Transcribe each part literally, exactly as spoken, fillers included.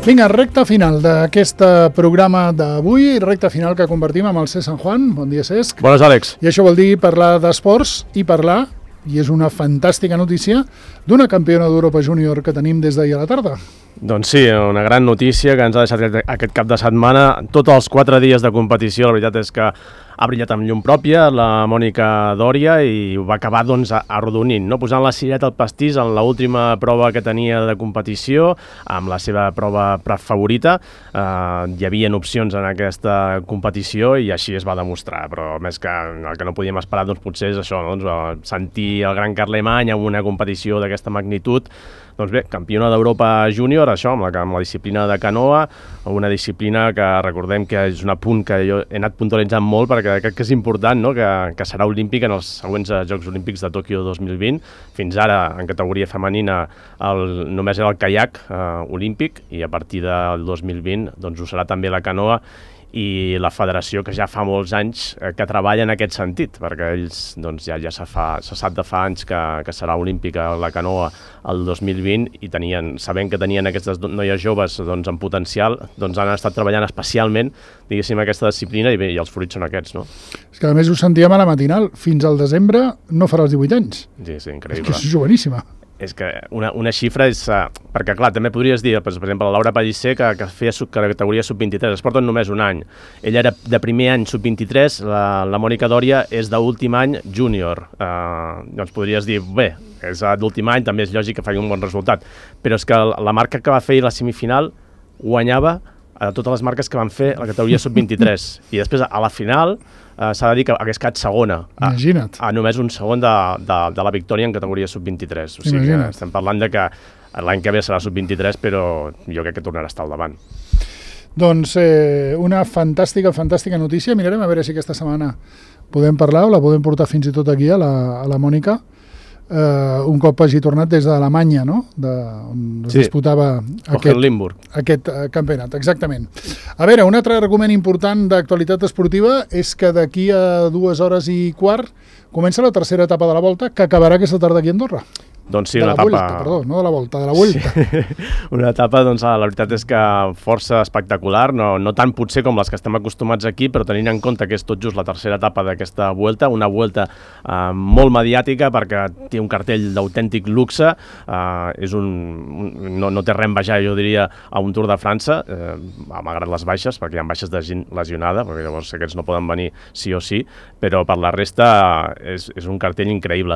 Vinga, recta final d'aquest programa d'avui, recta final que convertim amb el Cesc San Juan. Bon dia, Cesc. Bones, Àlex. I això vol dir parlar d'esports i parlar, i és una fantàstica notícia, d'una campiona d'Europa júnior que tenim des d'ahir a la tarda. Doncs sí, una gran notícia que ens ha deixat aquest cap de setmana. Tots els quatre dies de competició, la veritat és que ha brillat amb llum pròpia la Mònica Dòria i ho va acabar doncs, arrodonint, no? Posant la cireta al pastís en l'última prova que tenia de competició, amb la seva prova favorita. Eh, hi havia opcions en aquesta competició i així es va demostrar, però més que el que no podíem esperar doncs, potser és això, no? doncs, sentir el gran Carlemany en una competició d'aquesta magnitud. Doncs bé, campiona d'Europa júnior, això, amb la, amb la disciplina de canoa, una disciplina que recordem que és un apunt que jo he anat puntualitzant molt perquè crec que és important, no? que, que serà olímpic en els següents Jocs Olímpics de Tòquio dos mil vint. Fins ara, en categoria femenina, el, només era el caiac eh, olímpic i a partir del dos mil vint doncs, ho serà també la canoa i la federació que ja fa molts anys eh, que treballa en aquest sentit, perquè ells doncs, ja, ja se, fa, se sap de fa anys que, que serà olímpica la canoa el dos mil vint i tenien, sabent que tenien aquestes noies joves doncs, en potencial, doncs han estat treballant especialment diguéssim aquesta disciplina i, bé, i els fruits són aquests, no? És que a més ho sentíem a la matinal, fins al desembre no farà els divuit anys. Sí, sí, increïble. És que és joveníssima. És que una, una xifra és... Uh, perquè, clar, també podries dir, per exemple, la Laura Pellicer, que, que feia sub, categoria sub vint-i-tres, es porten només un any. Ella era de primer any sub vint-i-tres, la, la Mònica Dòria és d'últim any júnior. Uh, doncs podries dir, bé, és d'últim any, també és lògic que faci un bon resultat. Però és que la marca que va fer la semifinal guanyava a totes les marques que van fer la categoria sub vint-i-tres. I després, a la final, uh, s'ha de dir que hagués quedat segona. Imagina't. A, a només un segon de, de, de la victòria en categoria sub vint-i-tres. O sigui, que estem parlant de que l'any que ve serà sub vint-i-tres, però jo crec que tornarà a estar al davant. Doncs eh, una fantàstica, fantàstica notícia. Mirarem a veure si aquesta setmana podem parlar o la podem portar fins i tot aquí a la, a la Mònica. Uh, un cop hagi tornat des d'Alemanya, no? De, on es sí. disputava aquest, aquest uh, campionat, exactament. A veure, un altre argument important d'actualitat esportiva és que d'aquí a dues hores i quart comença la tercera etapa de la Volta, que acabarà aquesta tarda aquí a Andorra. Doncs sí, de una la etapa... Vuelta, perdó, no de la Volta, de la Vuelta. Sí. Una etapa, doncs, la veritat és que força espectacular, no, no tant potser com les que estem acostumats aquí, però tenint en compte que és tot just la tercera etapa d'aquesta Vuelta, una Vuelta eh, molt mediàtica perquè té un cartell d'autèntic luxe, eh, és un, un, no, no té res a envejar, jo diria, a un Tour de França, eh, malgrat les baixes, perquè hi ha baixes de gent lesionada, perquè llavors aquests no poden venir sí o sí, però per la resta és, és un cartell increïble.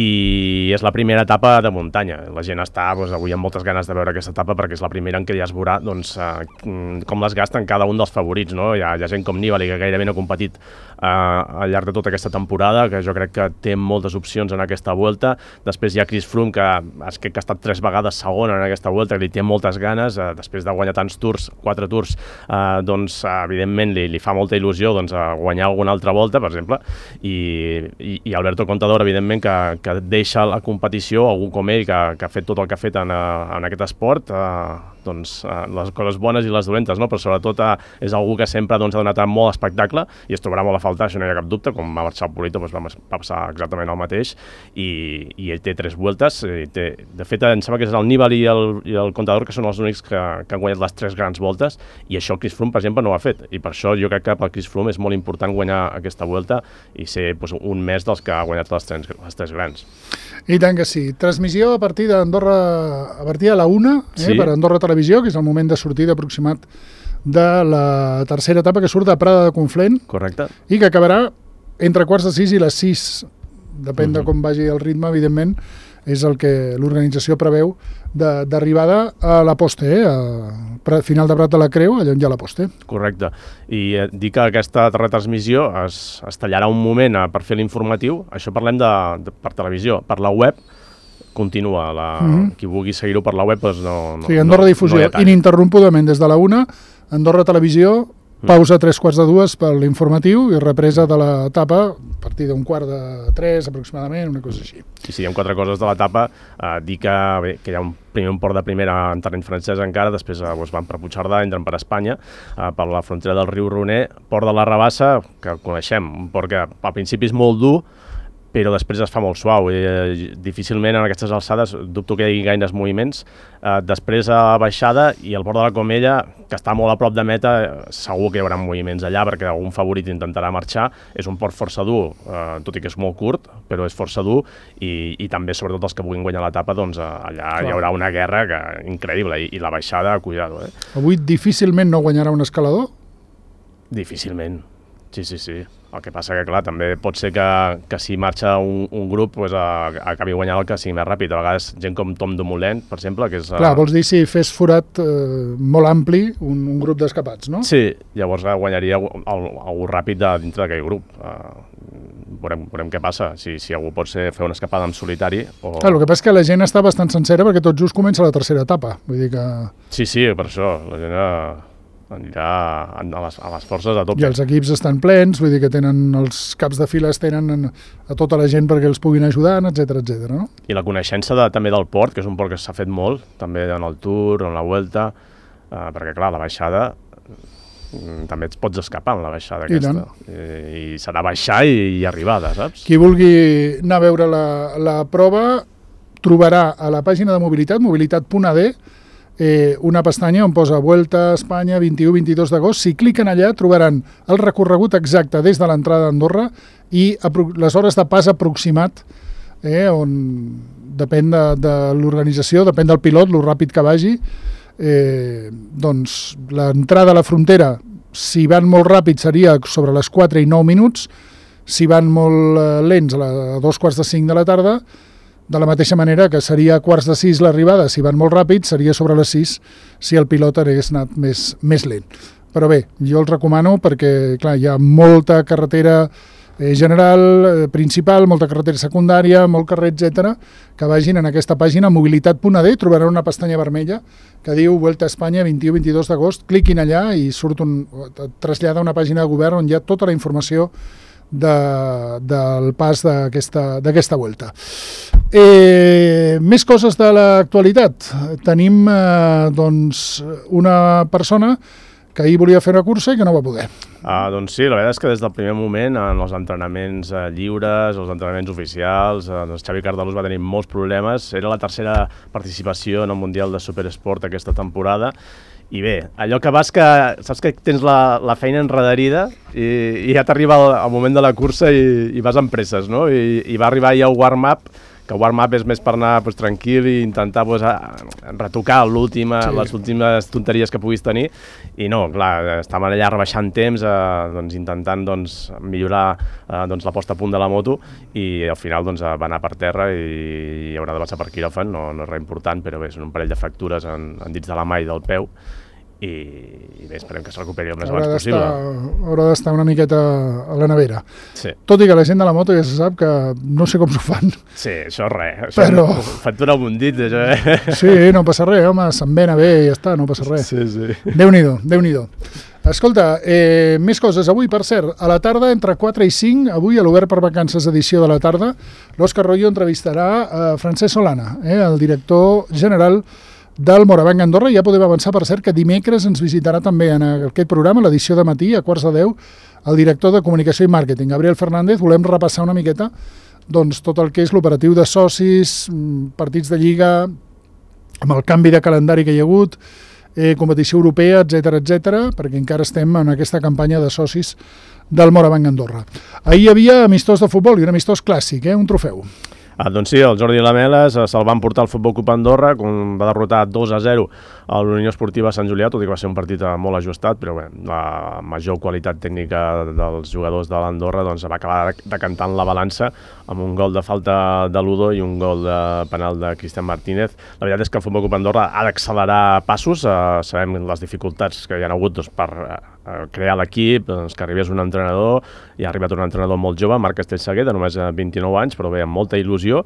I és la primera etapa de muntanya. La gent està doncs, avui amb moltes ganes de veure aquesta etapa perquè és la primera en què ja es veurà doncs, eh, com les gasten cada un dels favorits. No? Hi, ha, hi ha gent com Nibali que gairebé no ha competit eh, al llarg de tota aquesta temporada, que jo crec que té moltes opcions en aquesta Vuelta. Després hi ha Chris Froome, que, és que ha estat tres vegades segon en aquesta Vuelta, que li té moltes ganes, eh, després de guanyar tants tours, quatre tours, eh, doncs evidentment li, li fa molta il·lusió doncs, guanyar alguna altra Volta, per exemple, i, i, i Alberto Contador, evidentment, que, que deixa la competició, algú com ell que, que ha fet tot el que ha fet en, en aquest esport, eh, doncs, eh, les coses bones i les dolentes, no? Però sobretot eh, és algú que sempre doncs, ha donat molt espectacle i es trobarà molt a faltar, això no hi ha cap dubte, com va marxar el Polito doncs, va, va passar exactament el mateix i, i ell té tres vueltes, i té, de fet em sembla que és el Nibali i el, i el Contador que són els únics que, que han guanyat les tres grans voltes i això el Chris Froome per exemple no ho ha fet i per això jo crec que per Chris Froome és molt important guanyar aquesta Vuelta i ser doncs, un més dels que ha guanyat les tres, les tres grans. I tant que sí. Transmissió a partir d'Andorra, a partir de la una, eh, sí. per Andorra Televisió, que és el moment de sortida aproximat de la tercera etapa que surt de Prada de Conflent. Correcte. I que acabarà entre quarts de sis i les sis. Depèn uh-huh. de com vagi el ritme, evidentment, és el que l'organització preveu d'arribada a la Poste, eh? a final de Prat de la Creu, allà on hi ha la Poste. Correcte. I eh, dir que aquesta retransmissió es, es tallarà un moment eh, per fer l'informatiu, això parlem de, de, per televisió, per la web, continua. La, mm-hmm. Qui vulgui seguir-ho per la web, doncs no... no sí, Andorra no, Difusió, no ininterrompudament des de la una, Andorra Televisió, pausa a tres quarts de dues per l'informatiu i represa de l'etapa a partir d'un quart de tres aproximadament, una cosa així. Sí, sí, hi ha quatre coses de l'etapa. Eh, dir que, bé, que hi ha un primer un port de primera en terreny francès encara, després eh, doncs van per Puigcerdà, entren per Espanya, eh, per la frontera del riu Roner, port de la Rabassa, que coneixem, un port que al principi és molt dur, però després es fa molt suau. I, eh, difícilment en aquestes alçades dubto que hi hagi gaires moviments. Eh, després a baixada i al bord de la Comella, que està molt a prop de meta, segur que hi haurà moviments allà perquè algun favorit intentarà marxar. És un port força dur, eh, tot i que és molt curt, però és força dur i, i també, sobretot els que puguin guanyar l'etapa, doncs allà Clar. hi haurà una guerra que, increïble i, i la baixada, cuidado. Eh? Avui difícilment no guanyarà un escalador? Difícilment, sí, sí, sí. El que passa que, clar, també pot ser que, que si marxa un, un grup pues, a, acabi guanyant el que sigui més ràpid. A vegades gent com Tom Dumoulin, per exemple, que és... Clar, vols dir si fes forat eh, molt ampli un, un grup d'escapats, no? Sí, llavors guanyaria algú ràpid de, dintre d'aquell grup. Uh, veurem, veurem què passa, si, si algú pot ser, fer una escapada en solitari o... Clar, el que passa és que la gent està bastant sencera perquè tot just comença la tercera etapa. Vull dir que... Sí, sí, per això. La gent... Uh... anirà a les, a les forces a tope. I els equips estan plens, vull dir que tenen els caps de files tenen a tota la gent perquè els puguin ajudar, etcètera, etcètera, no? I la coneixença de, també del port, que és un port que s'ha fet molt, també en el Tour, en la Vuelta, eh, perquè clar, la baixada també et pots escapar en la baixada aquesta. I, I, i serà baixar i, i arribada, saps? Qui vulgui anar a veure la, la prova trobarà a la pàgina de mobilitat, mobilitat punt a d, Eh, una pestanya on posa Vuelta a Espanya vint-i-u vint-i-dos d'agost. Si cliquen allà trobaran el recorregut exacte des de l'entrada d'Andorra i les hores de pas aproximat, eh, on depèn de, de l'organització, depèn del pilot, lo ràpid que vagi. Eh, doncs l'entrada a la frontera, si van molt ràpid, seria sobre les quatre i nou minuts. Si van molt eh, lents, a, la, a dos quarts de cinc de la tarda. De la mateixa manera que seria a quarts de sis l'arribada, si van molt ràpid, seria sobre les sis si el pilot hagués anat més, més lent. Però bé, jo el recomano perquè clar, hi ha molta carretera eh, general, eh, principal, molta carretera secundària, molt carrer, etcètera, que vagin en aquesta pàgina mobilitat punt a d, trobaran una pestanya vermella que diu Vuelta a Espanya vint-i-u vint-i-dos d'agost, cliquin allà i surt un, trasllada una pàgina de govern on hi ha tota la informació de, del pas d'aquesta Vuelta. Eh, més coses de l'actualitat. Tenim eh, doncs, una persona que ahir volia fer una cursa i que no va poder. Ah, doncs sí, la veritat és que des del primer moment, en els entrenaments eh, lliures, els entrenaments oficials, eh, doncs Xavi Cardelús va tenir molts problemes. Era la tercera participació en el Mundial de Superesport aquesta temporada. I bé, allò que vas que... Saps que tens la, la feina enredarida i, i ja t'arriba el, el moment de la cursa i, i vas amb presses, no? I, i va arribar ja el warm-up, que el warm-up és més per anar pues, tranquil i intentar pues, a, a retocar l'última, sí. les últimes tonteries que puguis tenir. I no, clar, estaven allà rebaixant temps, eh, doncs, intentant doncs, millorar eh, doncs, la posta a punt de la moto i al final doncs, va anar per terra i, i haurà de passar per quiròfan, no, no és res important, però bé, són un parell de fractures en, en dits de la mà i del peu. I, i bé, esperem que es recuperi el més abans possible. Haurà d'estar una miqueta a la nevera. Sí. Tot i que la gent de la moto ja se sap que no sé com s'ho fan. Sí, això és res. Això Però... factura un dit, això, eh? Sí, no passa res, home, se'n vena bé i ja està, no passa res. Sí, sí. Déu-n'hi-do, Déu-n'hi-do. Escolta, eh, més coses. Avui, per cert, a la tarda, entre quatre i cinc, avui a l'Obert per Vacances edició de la tarda, l'Òscar Royo entrevistarà a Francesc Solana, eh, el director general del Morabanc Andorra. Ja podem avançar, per cert, que dimecres ens visitarà també en aquest programa, l'edició de matí, a quarts de deu, el director de Comunicació i Màrqueting, Gabriel Fernández. Volem repassar una miqueta doncs, tot el que és l'operatiu de socis, partits de lliga, amb el canvi de calendari que hi ha hagut, eh, competició europea, etcètera, etcètera, perquè encara estem en aquesta campanya de socis del Morabanc Andorra. Ahir hi havia amistós de futbol i un amistós clàssic, eh, un trofeu. Ah, doncs sí, el Jordi Lameles se'l van portar al Futbol Club Andorra, com va derrotar dos a zero a l'Unió Esportiva Sant Julià, tot i que va ser un partit molt ajustat, però bé, la major qualitat tècnica dels jugadors de l'Andorra doncs, va acabar decantant la balança amb un gol de falta de Ludo i un gol de penal de Cristian Martínez. La veritat és que el Futbol Club Andorra ha d'accelerar passos, eh, sabem les dificultats que hi ha hagut doncs, per eh, crear l'equip, doncs, que arribés un entrenador, i ha arribat un entrenador molt jove, Marc Castellsaguer, de només vint-i-nou anys, però bé, amb molta il·lusió,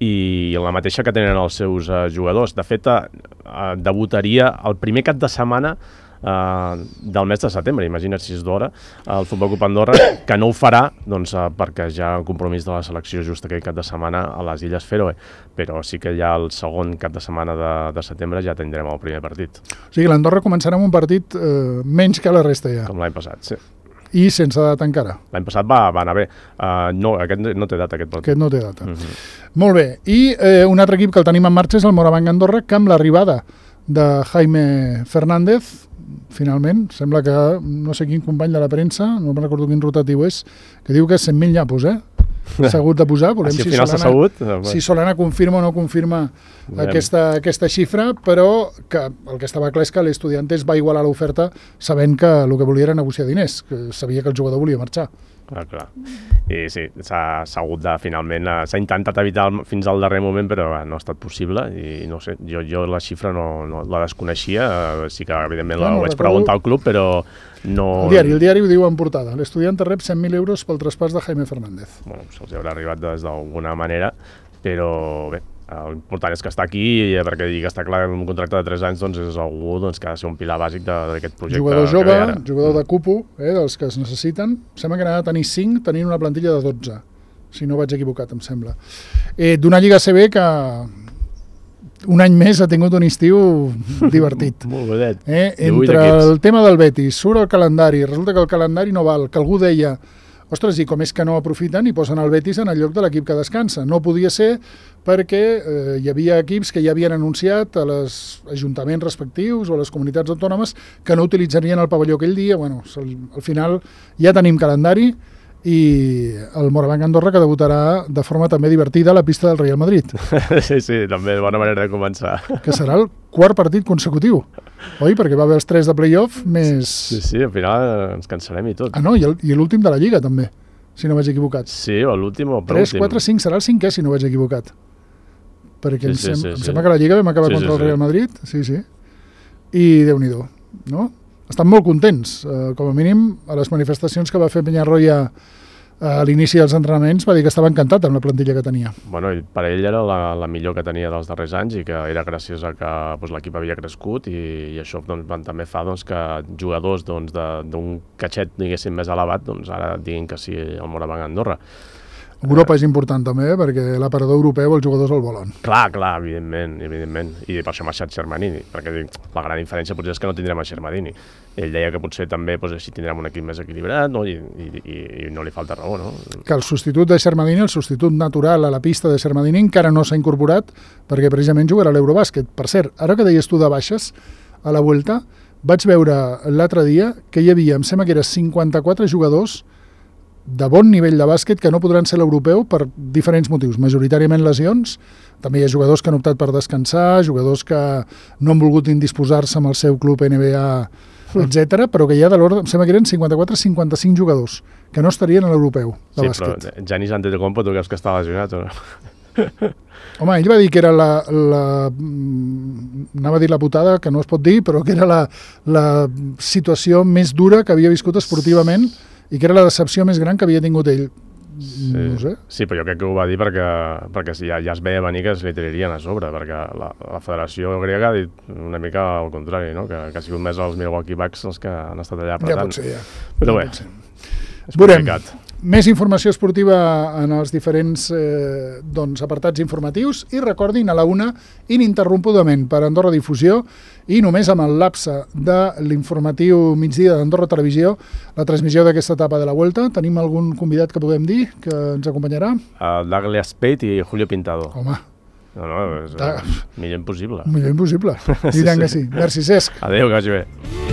i la mateixa que tenen els seus uh, jugadors. De fet, uh, debutaria el primer cap de setmana uh, del mes de setembre, imagina't si és d'hora, el Futbol Club Andorra, que no ho farà doncs, uh, perquè ja ha un compromís de la selecció just aquell cap de setmana a les Illes Fèroe, però sí que ja el segon cap de setmana de, de setembre ja tindrem el primer partit. O sigui, l'Andorra començarà amb un partit eh, menys que la resta ja. Com l'any passat, sí. i sense data encara. L'any passat va, va anar bé. Uh, no, aquest no té data, aquest partit. Aquest no té data. Uh -huh. Molt bé. I eh, un altre equip que el tenim en marxa és el Moraván Andorra, que amb l'arribada de Jaime Fernández, finalment, sembla que no sé quin company de la premsa, no me'n recordo quin rotatiu és, que diu que és cent mil nyapos, eh? S'ha hagut de posar. Volem si si al final s'ha sabut. Si Solana confirma o no confirma aquesta, aquesta xifra, però que el que estava clar és que l'Estudiantes va igualar l'oferta sabent que el que volia era negociar diners, que sabia que el jugador volia marxar. Clar, clar. I sí, s'ha hagut de, finalment, s'ha intentat evitar fins al darrer moment, però no ha estat possible i no sé, jo, jo la xifra no, no la desconeixia, sí que evidentment la no, vaig preguntar al club, però no... El diari, el diari ho diu en portada, l'Estudiante rep cent mil euros pel traspàs de Jaime Fernández. Bueno, se'ls haurà arribat d'alguna manera, però bé, l'important és que està aquí, perquè digui que està clar en un contracte de tres anys, doncs és algú doncs, que ha de ser un pilar bàsic d'aquest projecte. Jugador jove, jugador de cupo, eh, dels que es necessiten. Sembla que n'ha de tenir cinc, tenint una plantilla de dotze, si no vaig equivocat, em sembla. Eh, D'una Lliga A C B que un any més ha tingut un estiu divertit. Molt bé. Eh, entre el tema del Betis, surt el calendari, resulta que el calendari no val, que algú deia ostres, i com és que no aprofiten i posen el Betis en el lloc de l'equip que descansa. No podia ser perquè eh, hi havia equips que ja havien anunciat a les ajuntaments respectius o a les comunitats autònomes que no utilitzarien el pavelló aquell dia. Bueno, al final ja tenim calendari i el Moraván Andorra que debutarà de forma també divertida a la pista del Real Madrid. Sí, sí, també bona manera de començar. Que serà el quart partit consecutiu, oi? Perquè va haver els tres de play-off més... Sí, sí, al final ens cansarem i tot. Ah, no, i l'últim de la Lliga també, si no vaig equivocat. Sí, o l'últim o tres, quatre, cinc, serà el cinquè si no vaig equivocat. Perquè sí, em, sí, sem sí, em sí. sembla que la Lliga vam acabar sí, contra sí, el Real sí. Madrid, sí, sí. I Déu-n'hi-do, no? Estan molt contents, eh, com a mínim a les manifestacions que va fer Peñarroya a l'inici dels entrenaments va dir que estava encantat amb la plantilla que tenia. Bueno, i per ell era la, la millor que tenia dels darrers anys i que era gràcies a que doncs, l'equip havia crescut i, i això doncs, també fa doncs, que jugadors doncs, d'un catxet diguéssim més elevat doncs, ara diguin que sí el Moraván Andorra. Europa és important també, perquè l'aparador europeu els jugadors el volen. Clar, clar, evidentment, evidentment. I per això ha marxat Xermadini, perquè dic, la gran diferència potser és que no tindrem a Xermadini. Ell deia que potser també doncs, així tindrem un equip més equilibrat, no? I, i, i no li falta raó, no? Que el substitut de Xermadini, el substitut natural a la pista de Xermadini encara no s'ha incorporat perquè precisament jugarà a l'Eurobàsquet. Per cert, ara que deies tu de baixes a la Vuelta, vaig veure l'altre dia que hi havia, em sembla que eren cinquanta-quatre jugadors de bon nivell de bàsquet que no podran ser l'europeu per diferents motius, majoritàriament lesions, també hi ha jugadors que han optat per descansar, jugadors que no han volgut indisposar-se amb el seu club N B A, etcètera, però que hi ha de l'ordre, em sembla que eren cinquanta-quatre cinquanta-cinc jugadors que no estarien a l'europeu de sí, bàsquet. Sí, però Giannis Antetokounmpo tu creus que està lesionat o no? Home, ell va dir que era la, la... anava a dir la putada, que no es pot dir, però que era la, la situació més dura que havia viscut esportivament i que era la decepció més gran que havia tingut ell. Sí, no sé. Sí, però jo crec que ho va dir perquè, perquè ja, ja es veia venir que es li tirarien a sobre, perquè la, la federació grega ha dit una mica al contrari, no? que, que ha sigut més els Milwaukee Bucks els que han estat allà apretant. Ja pot ser, ja. Però ja bé, és Veurem. complicat. Més informació esportiva en els diferents eh, doncs, apartats informatius i recordin a la una ininterrompudament per Andorra Difusió i només amb el lapse de l'informatiu migdia d'Andorra Televisió la transmissió d'aquesta etapa de la Vuelta. Tenim algun convidat que podem dir que ens acompanyarà? Uh, Douglas Pate i Julio Pintado. Home, No, no, és Da- uh, millor impossible. millor impossible. I tant que sí. Merci, Cesc. Adéu, que vagi bé.